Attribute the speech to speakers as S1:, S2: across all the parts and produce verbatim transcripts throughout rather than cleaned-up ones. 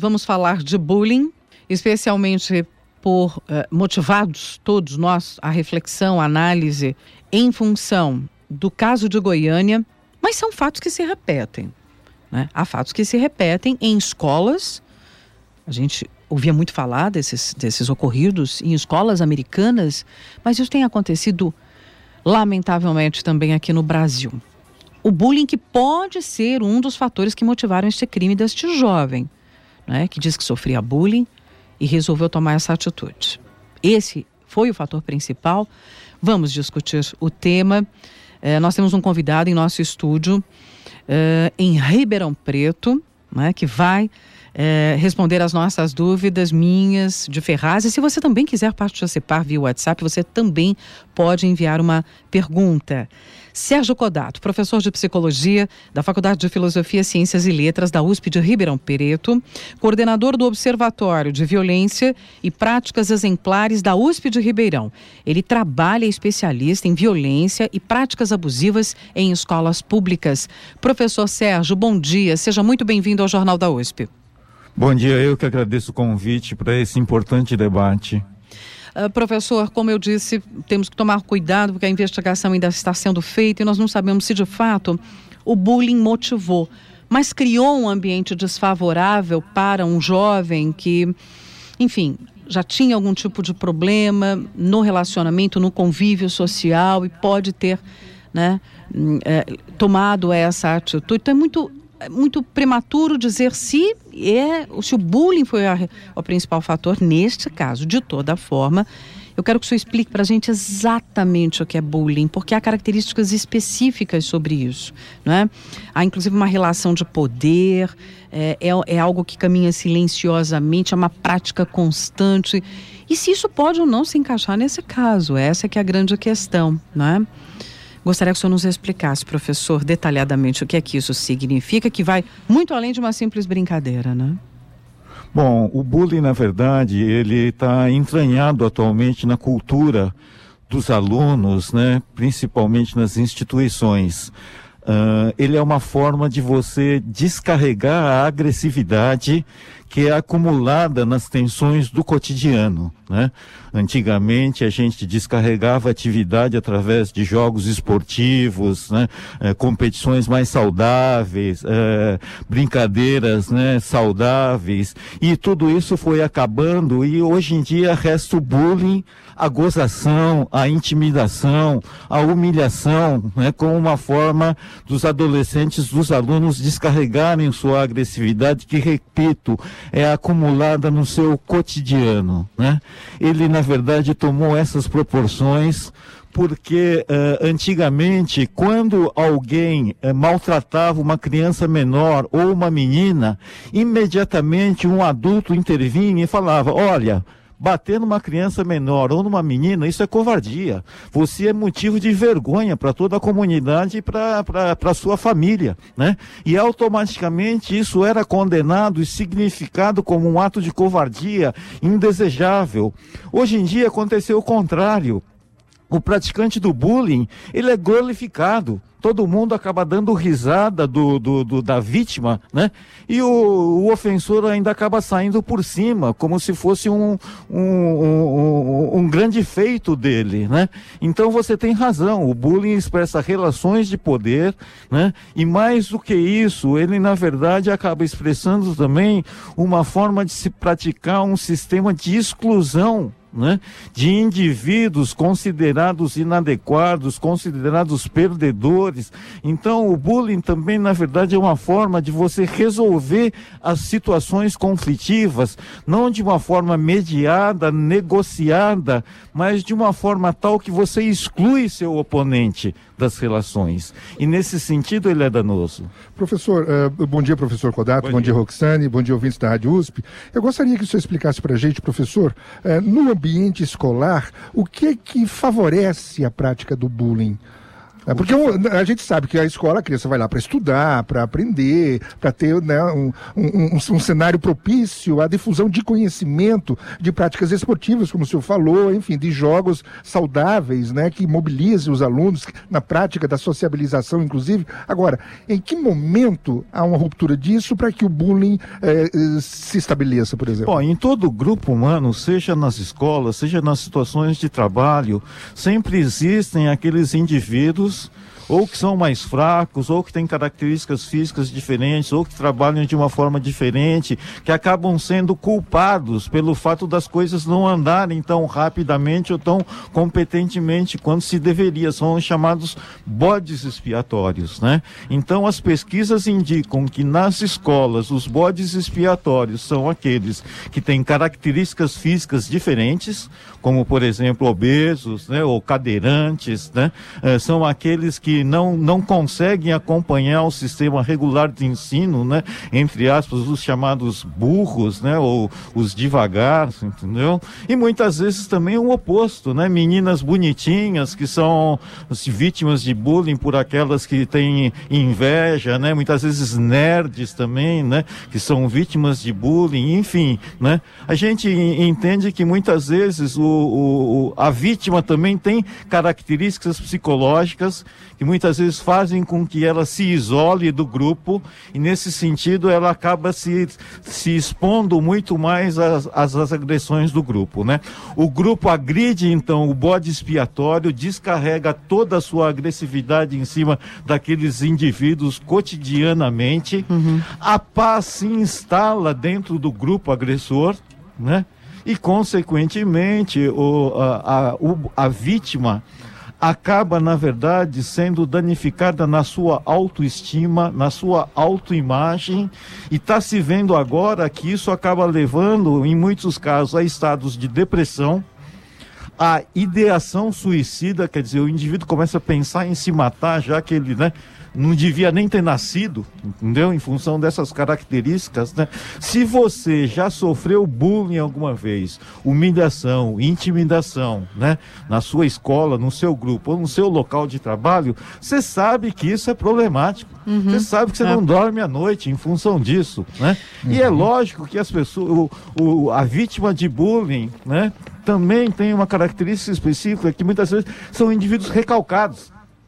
S1: vamos falar de bullying, especialmente por uh, motivados todos nós à reflexão, à análise em função do caso de Goiânia, mas são fatos que se repetem, né? Há fatos que se repetem em escolas. A gente ouvia muito falar desses, desses ocorridos em escolas americanas, mas isso tem acontecido lamentavelmente também aqui no Brasil. O bullying, que pode ser um dos fatores que motivaram este crime deste jovem, né, que diz que sofria bullying e resolveu tomar essa atitude. Esse foi o fator principal. Vamos discutir o tema. É, nós temos um convidado em nosso estúdio, é, em Ribeirão Preto, né, que vai é, responder as nossas dúvidas, minhas, de Ferraz. E se você também quiser participar via WhatsApp, você também pode enviar uma pergunta. Sérgio Codato, professor de Psicologia da Faculdade de Filosofia, Ciências e Letras da U S P de Ribeirão Preto, coordenador do Observatório de Violência e Práticas Exemplares da U S P de Ribeirão. Ele trabalha, é especialista em violência e práticas abusivas em escolas públicas. Professor Sérgio, bom dia, seja muito bem-vindo ao Jornal da U S P.
S2: Bom dia, eu que agradeço o convite para esse importante debate.
S1: Uh, professor, como eu disse, temos que tomar cuidado porque a investigação ainda está sendo feita e nós não sabemos se de fato o bullying motivou, mas criou um ambiente desfavorável para um jovem que, enfim, já tinha algum tipo de problema no relacionamento, no convívio social e pode ter, né, é, tomado essa atitude. Então é muito... É muito prematuro dizer se, é, se o bullying foi a, o principal fator neste caso. De toda forma, eu quero que o senhor explique para a gente exatamente o que é bullying, porque há características específicas sobre isso, não é? Há inclusive uma relação de poder, é, é, é algo que caminha silenciosamente, é uma prática constante. E se isso pode ou não se encaixar nesse caso, essa é que é a grande questão, não é? Gostaria que o senhor nos explicasse, professor, detalhadamente o que é que isso significa, que vai muito além de uma simples brincadeira, né?
S2: Bom, o bullying, na verdade, ele está entranhado atualmente na cultura dos alunos, né? Principalmente nas instituições. Uh, ele é uma forma de você descarregar a agressividade que é acumulada nas tensões do cotidiano, né? Antigamente a gente descarregava a atividade através de jogos esportivos, né? É, competições mais saudáveis, é, brincadeiras, né, saudáveis, e tudo isso foi acabando e hoje em dia resta o bullying, a gozação, a intimidação, a humilhação, né, como uma forma dos adolescentes, dos alunos descarregarem sua agressividade, que, repito, é acumulada no seu cotidiano, né? Ele, na verdade, tomou essas proporções porque uh, antigamente, quando alguém uh, maltratava uma criança menor ou uma menina, imediatamente um adulto intervinha e falava: olha, bater numa criança menor ou numa menina, isso é covardia. Você é motivo de vergonha para toda a comunidade e para a sua família, né? E automaticamente isso era condenado e significado como um ato de covardia indesejável. Hoje em dia aconteceu o contrário. O praticante do bullying, ele é glorificado. Todo mundo acaba dando risada do, do, do, da vítima, né? E o, o ofensor ainda acaba saindo por cima, como se fosse um, um, um, um grande feito dele, né? Então você tem razão, o bullying expressa relações de poder, né? E mais do que isso, ele na verdade acaba expressando também uma forma de se praticar um sistema de exclusão, né, de indivíduos considerados inadequados, considerados perdedores. Então o bullying também, na verdade, é uma forma de você resolver as situações conflitivas, não de uma forma mediada, negociada, mas de uma forma tal que você exclui seu oponente das relações. E nesse sentido ele é danoso.
S3: Professor, uh, bom dia, professor Codato, bom, bom dia. dia, Roxane, bom dia, ouvintes da Rádio U S P. Eu gostaria que o senhor explicasse para a gente, professor, uh, no ambiente escolar, o que é que favorece a prática do bullying? É porque a gente sabe que a escola, a criança vai lá para estudar, para aprender, para ter, né, um, um, um, um cenário propício à difusão de conhecimento, de práticas esportivas, como o senhor falou, enfim, de jogos saudáveis, né, que mobilizem os alunos na prática da sociabilização, inclusive. Agora, em que momento há uma ruptura disso para que o bullying eh, se estabeleça, por exemplo?
S2: Bom, em todo grupo humano, seja nas escolas, seja nas situações de trabalho, sempre existem aqueles indivíduos ou que são mais fracos, ou que têm características físicas diferentes, ou que trabalham de uma forma diferente, que acabam sendo culpados pelo fato das coisas não andarem tão rapidamente ou tão competentemente quanto se deveria. São os chamados bodes expiatórios, né? Então, as pesquisas indicam que nas escolas os bodes expiatórios são aqueles que têm características físicas diferentes, como, por exemplo, obesos, né, ou cadeirantes, né? Eh, são aqueles que não, não conseguem acompanhar o sistema regular de ensino, né? Entre aspas, os chamados burros, né? Ou os devagar, entendeu? E muitas vezes também o oposto, né? Meninas bonitinhas que são vítimas de bullying por aquelas que têm inveja, né? Muitas vezes nerds também, né? Que são vítimas de bullying, enfim, né? A gente entende que muitas vezes o, o, a vítima também tem características psicológicas que muitas vezes fazem com que ela se isole do grupo, e nesse sentido ela acaba se, se expondo muito mais às, às, às agressões do grupo, né? O grupo agride então o bode expiatório, descarrega toda a sua agressividade em cima daqueles indivíduos cotidianamente, uhum. A paz se instala dentro do grupo agressor, né? E consequentemente o, a, a, o, a vítima acaba, na verdade, sendo danificada na sua autoestima, na sua autoimagem, e está se vendo agora que isso acaba levando, em muitos casos, a estados de depressão, a ideação suicida, quer dizer, o indivíduo começa a pensar em se matar, já que ele, né, não devia nem ter nascido, entendeu? Em função dessas características, né? Se você já sofreu bullying alguma vez, humilhação, intimidação, né? Na sua escola, no seu grupo ou no seu local de trabalho, você sabe que isso é problemático. Uhum. Você sabe que você é. não dorme à noite em função disso, né? Uhum. E é lógico que as pessoas, o, o, a vítima de bullying, né? Também tem uma característica específica que muitas vezes são indivíduos recalcados.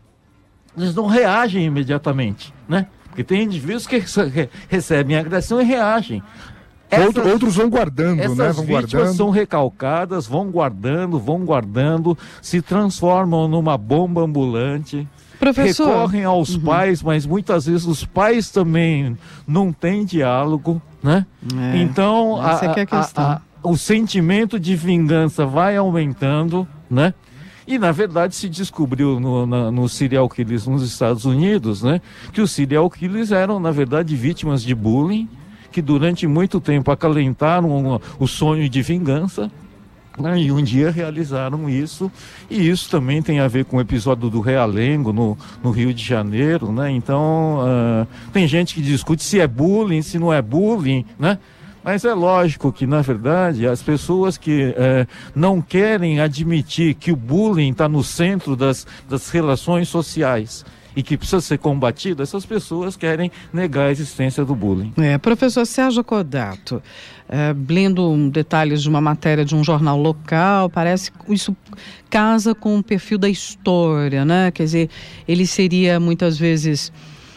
S2: Eles não reagem imediatamente, né? Porque tem indivíduos que recebem agressão e reagem.
S3: Essas, Outros vão guardando,
S2: essas
S3: né? Vão
S2: vítimas
S3: guardando.
S2: são recalcadas, vão guardando, vão guardando, se transformam numa bomba ambulante.
S1: Professor.
S2: Recorrem aos uhum. pais, mas muitas vezes os pais também não têm diálogo, né? É, então, a,
S1: essa é que é a questão.
S2: A, a, o sentimento de vingança vai aumentando, né? E, na verdade, se descobriu no, na, no serial killers nos Estados Unidos, né, que os serial killers eram, na verdade, vítimas de bullying, que durante muito tempo acalentaram o sonho de vingança, né, e um dia realizaram isso. E isso também tem a ver com o episódio do Realengo, no, no Rio de Janeiro, né? Então, uh, tem gente que discute se é bullying, se não é bullying, né? Mas é lógico que, na verdade, as pessoas que eh, não querem admitir que o bullying está no centro das, das relações sociais e que precisa ser combatido, essas pessoas querem negar a existência do bullying.
S1: É, professor Sérgio Kodato, é, lendo detalhes de uma matéria de um jornal local, parece que isso casa com o perfil da história, né? Quer dizer, ele seria muitas vezes...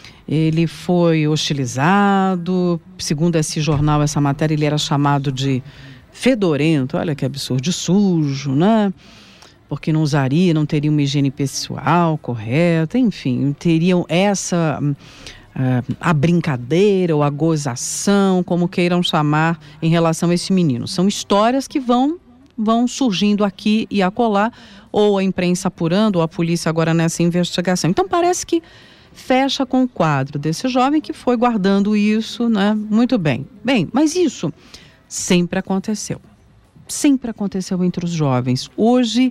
S1: Ele foi hostilizado, segundo esse jornal, essa matéria, ele era chamado de fedorento, olha que absurdo, de sujo, né? Porque não usaria, não teria uma higiene pessoal correta, enfim, teriam essa, uh, a brincadeira ou a gozação, como queiram chamar, em relação a esse menino. São histórias que vão, vão surgindo aqui e acolá, ou a imprensa apurando, ou a polícia agora nessa investigação. Então parece que fecha com o quadro desse jovem que foi guardando isso, né? Muito bem. Bem, mas isso sempre aconteceu. Sempre aconteceu entre os jovens. Hoje,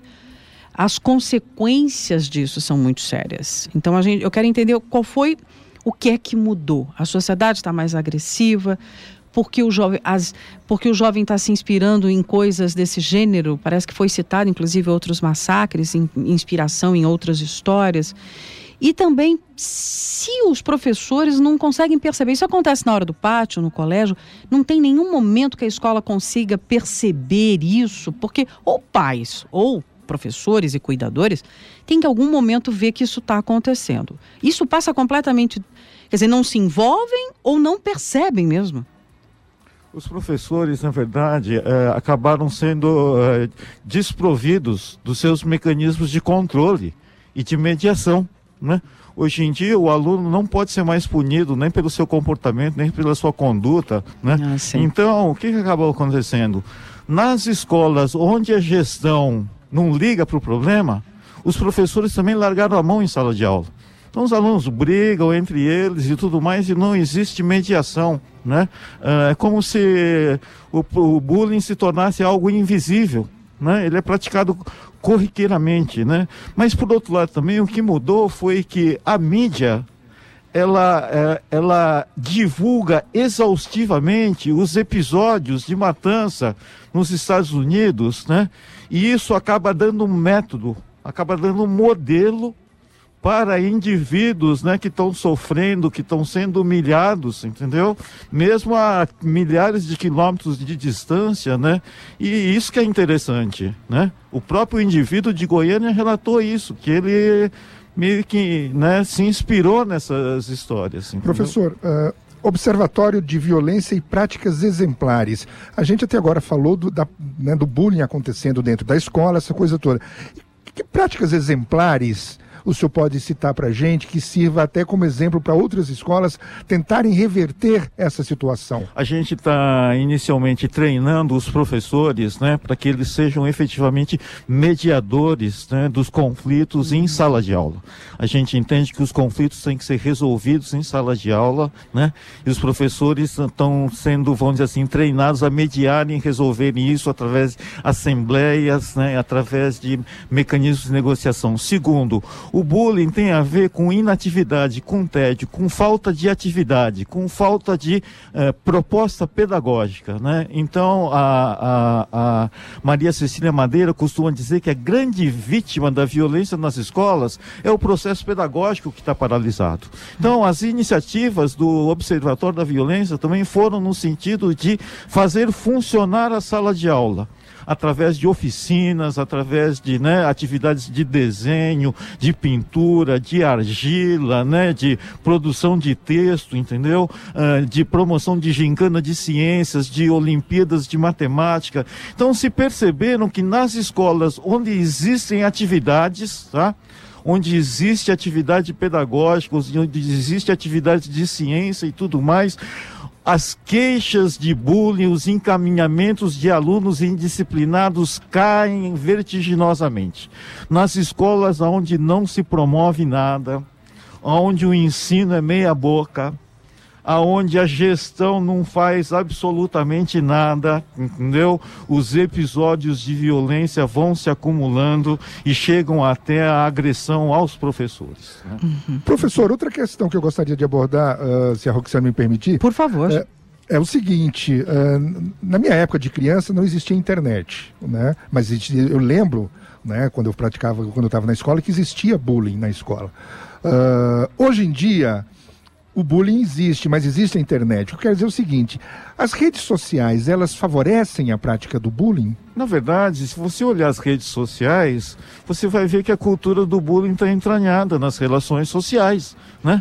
S1: as consequências disso são muito sérias. Então, a gente, eu quero entender qual foi, o que é que mudou. A sociedade está mais agressiva. porque o jovem as, porque o jovem está se inspirando em coisas desse gênero. Parece que foi citado, inclusive, outros massacres, in, inspiração em outras histórias. E também, se os professores não conseguem perceber, isso acontece na hora do pátio, no colégio, não tem nenhum momento que a escola consiga perceber isso, porque ou pais, ou professores e cuidadores, tem que em algum momento ver que isso está acontecendo. Isso passa completamente, quer dizer, não se envolvem ou não percebem mesmo.
S2: Os professores, na verdade, eh, acabaram sendo eh, desprovidos dos seus mecanismos de controle e de mediação, né? Hoje em dia o aluno não pode ser mais punido nem pelo seu comportamento, nem pela sua conduta, né?
S1: Ah,
S2: então, o que, que acabou acontecendo? Nas escolas onde a gestão não liga para o problema, os professores também largaram a mão em sala de aula. Então os alunos brigam entre eles e tudo mais e não existe mediação, né? É como se o, o bullying se tornasse algo invisível, né? Ele é praticado corriqueiramente, né? Mas por outro lado também o que mudou foi que a mídia ela, é, ela divulga exaustivamente os episódios de matança nos Estados Unidos, né? E isso acaba dando um método, acaba dando um modelo para indivíduos, né, que estão sofrendo, que estão sendo humilhados, entendeu? Mesmo a milhares de quilômetros de distância, né? E isso que é interessante, né? O próprio indivíduo de Goiânia relatou isso, que ele meio que, né, se inspirou nessas histórias. Entendeu?
S3: Professor, uh, Observatório de Violência e Práticas Exemplares. A gente até agora falou do, da, né, do bullying acontecendo dentro da escola, essa coisa toda. Que práticas exemplares o senhor pode citar para a gente, que sirva até como exemplo para outras escolas tentarem reverter essa situação?
S2: A gente está inicialmente treinando os professores, né, para que eles sejam efetivamente mediadores, né, dos conflitos em sala de aula. A gente entende que os conflitos têm que ser resolvidos em sala de aula, né, e os professores estão sendo, vamos dizer assim, treinados a mediarem e resolverem isso através de assembleias, né, através de mecanismos de negociação. Segundo, o bullying tem a ver com inatividade, com tédio, com falta de atividade, com falta de eh, proposta pedagógica, né? Então, a, a, a Maria Cecília Madeira costuma dizer que a grande vítima da violência nas escolas é o processo pedagógico que está paralisado. Então, as iniciativas do Observatório da Violência também foram no sentido de fazer funcionar a sala de aula, através de oficinas, através de, né, atividades de desenho, de pintura, de argila, né, de produção de texto, entendeu? Uh, de promoção de gincana de ciências, de Olimpíadas de matemática. Então se perceberam que nas escolas onde existem atividades, tá? Onde existe atividade pedagógica, onde existe atividade de ciência e tudo mais, as queixas de bullying, os encaminhamentos de alunos indisciplinados caem vertiginosamente. Nas escolas onde não se promove nada, onde o ensino é meia boca, aonde a gestão não faz absolutamente nada, entendeu? Os episódios de violência vão se acumulando e chegam até a agressão aos professores, né?
S3: Uhum. Professor, outra questão que eu gostaria de abordar, uh, se a Roxana me permitir.
S1: Por favor.
S3: É, é o seguinte, uh, na minha época de criança não existia internet, né? Mas eu lembro, né, quando eu praticava, quando eu estava na escola, que existia bullying na escola. Uh, hoje em dia o bullying existe, mas existe a internet. Eu quero dizer o seguinte, as redes sociais, elas favorecem a prática do bullying?
S2: Na verdade, se você olhar as redes sociais, você vai ver que a cultura do bullying está entranhada nas relações sociais, né?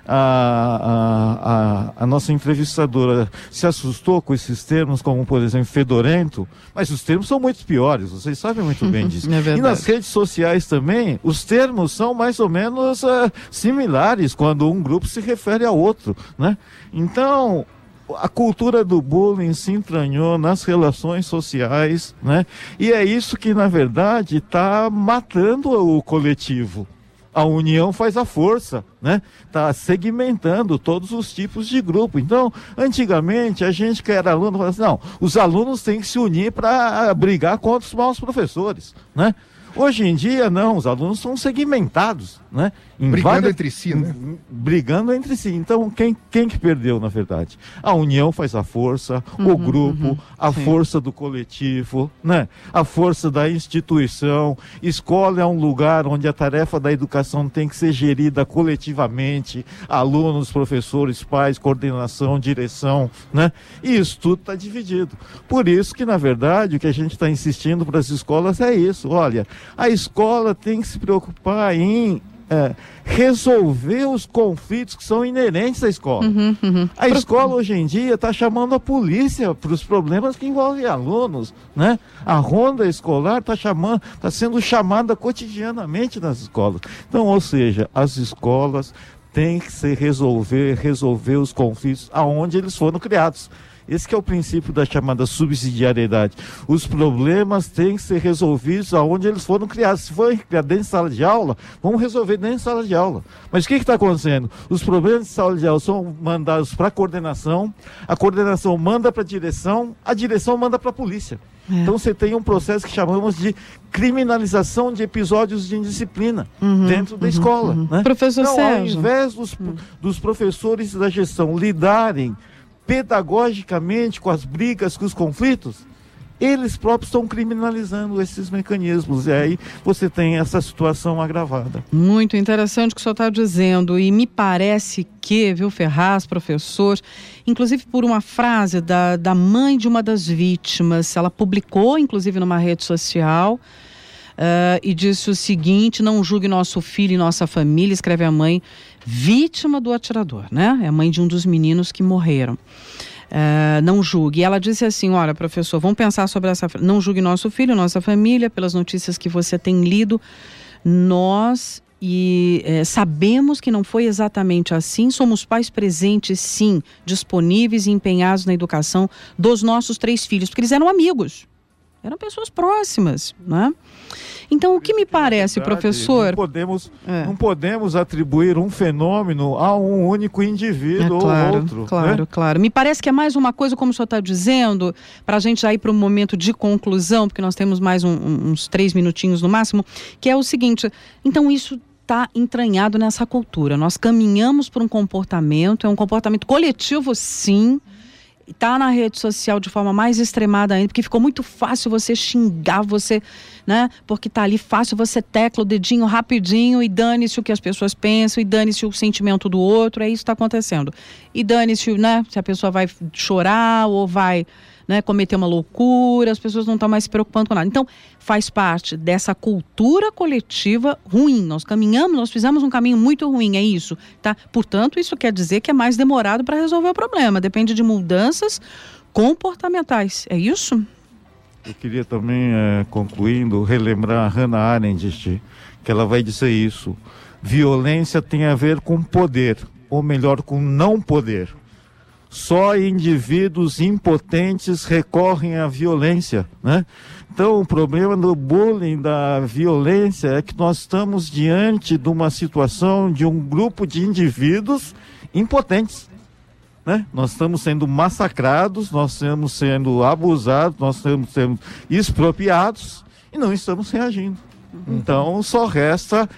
S2: A, a, a, a nossa entrevistadora se assustou com esses termos, como, por exemplo, fedorento, mas os termos são muito piores, vocês sabem muito bem disso.
S1: É
S2: e nas redes sociais também, os termos são mais ou menos uh, similares quando um grupo se refere ao outro, né? Então, a cultura do bullying se entranhou nas relações sociais, né? E é isso que, na verdade, está matando o coletivo. A união faz a força, né? Está segmentando todos os tipos de grupo. Então, antigamente, a gente que era aluno falava assim, não, os alunos têm que se unir para brigar contra os maus professores, né? Hoje em dia, não, os alunos são segmentados, né? Em
S3: brigando
S2: várias...
S3: entre si, né?
S2: Brigando entre si. Então, quem, quem que perdeu, na verdade? A união faz a força, uhum, o grupo, uhum, a sim. força do coletivo, né? A força da instituição. Escola é um lugar onde a tarefa da educação tem que ser gerida coletivamente, alunos, professores, pais, coordenação, direção, né? E isso tudo está dividido. Por isso que, na verdade, o que a gente está insistindo para as escolas é isso. Olha, a escola tem que se preocupar em É, resolver os conflitos que são inerentes à escola. Uhum, uhum. A escola hoje em dia está chamando a polícia para os problemas que envolvem alunos, né? A ronda escolar está chamando, está sendo chamada cotidianamente nas escolas. Então, ou seja, as escolas têm que se resolver, resolver os conflitos aonde eles foram criados. Esse que é o princípio da chamada subsidiariedade. Os problemas têm que ser resolvidos aonde eles foram criados. Se forem criados dentro de sala de aula, vamos resolver dentro de sala de aula. Mas o que está acontecendo? Os problemas de sala de aula são mandados para a coordenação, a coordenação manda para a direção, a direção manda para a polícia. É. Então você tem um processo que chamamos de criminalização de episódios de indisciplina uhum, dentro da uhum, escola. Uhum. Né?
S1: Professor
S2: então,
S1: Sérgio.
S2: Ao invés dos, uhum. dos professores da gestão lidarem pedagogicamente com as brigas, com os conflitos, eles próprios estão criminalizando esses mecanismos. E aí você tem essa situação agravada.
S1: Muito interessante o que o senhor está dizendo. E me parece que, viu, Ferraz, professor, inclusive por uma frase da, da mãe de uma das vítimas, ela publicou, inclusive, numa rede social, Uh, e disse o seguinte: não julgue nosso filho e nossa família, escreve a mãe, vítima do atirador, né? É a mãe de um dos meninos que morreram. Uh, não julgue. E ela disse assim: olha, professor, vamos pensar sobre essa. Não julgue nosso filho, nossa família, pelas notícias que você tem lido. Nós e é, sabemos que não foi exatamente assim. Somos pais presentes, sim, disponíveis e empenhados na educação dos nossos três filhos, porque eles eram amigos. Eram pessoas próximas, né? Então, o que me parece, verdade, professor...
S2: Não podemos, é. não podemos atribuir um fenômeno a um único indivíduo é, claro, ou outro.
S1: Claro, né? Claro. Me parece que é mais uma coisa, como o senhor está dizendo, para a gente já ir para um momento de conclusão, porque nós temos mais um, um, uns três minutinhos no máximo, que é o seguinte: então isso está entranhado nessa cultura. Nós caminhamos por um comportamento, é um comportamento coletivo, sim, está na rede social de forma mais extremada ainda, porque ficou muito fácil você xingar, você, né, porque está ali fácil, você tecla o dedinho rapidinho e dane-se o que as pessoas pensam, e dane-se o sentimento do outro, é isso que está acontecendo. E dane-se, né, se a pessoa vai chorar ou vai, né, cometer uma loucura, as pessoas não estão mais se preocupando com nada. Então, faz parte dessa cultura coletiva ruim. Nós caminhamos, nós fizemos um caminho muito ruim, é isso, tá? Portanto, isso quer dizer que é mais demorado para resolver o problema. Depende de mudanças comportamentais, é isso?
S2: Eu queria também, é, concluindo, relembrar a Hannah Arendt, que ela vai dizer isso. Violência tem a ver com poder, ou melhor, com não poder. Só indivíduos impotentes recorrem à violência, né? Então, o problema do bullying, da violência, é que nós estamos diante de uma situação de um grupo de indivíduos impotentes, né? Nós estamos sendo massacrados, nós estamos sendo abusados, nós estamos sendo expropriados e não estamos reagindo. Então, só resta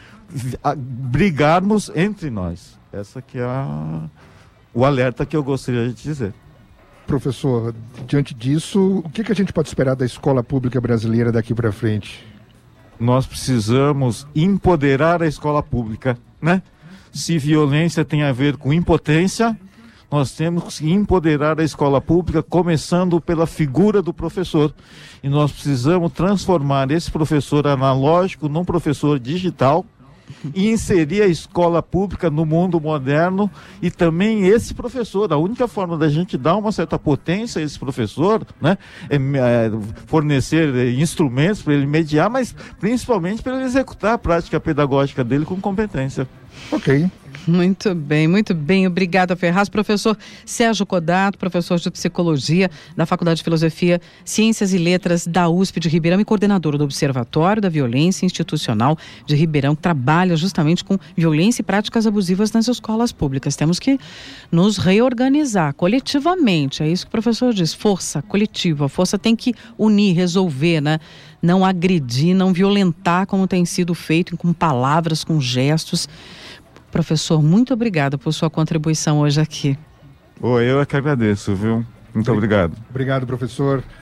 S2: brigarmos entre nós. Essa que é a... o alerta que eu gostaria de dizer.
S3: Professor, diante disso, o que, que a gente pode esperar da escola pública brasileira daqui para frente?
S2: Nós precisamos empoderar a escola pública, né? Se violência tem a ver com impotência, nós temos que empoderar a escola pública, começando pela figura do professor. E nós precisamos transformar esse professor analógico num professor digital, e inserir a escola pública no mundo moderno, e também esse professor, a única forma da gente dar uma certa potência a esse professor, né, é, é fornecer instrumentos para ele mediar, mas principalmente para ele executar a prática pedagógica dele com competência.
S3: Ok.
S1: Muito bem, muito bem. Obrigada, Ferraz. Professor Sérgio Codato, professor de Psicologia da Faculdade de Filosofia, Ciências e Letras da U S P de Ribeirão e coordenador do Observatório da Violência Institucional de Ribeirão, que trabalha justamente com violência e práticas abusivas nas escolas públicas. Temos que nos reorganizar coletivamente. É isso que o professor diz, força coletiva. A força tem que unir, resolver, né? Não agredir, não violentar como tem sido feito com palavras, com gestos. Professor, muito obrigada por sua contribuição hoje aqui.
S2: Oi, eu é que agradeço, viu? Muito obrigado.
S3: Obrigado, professor.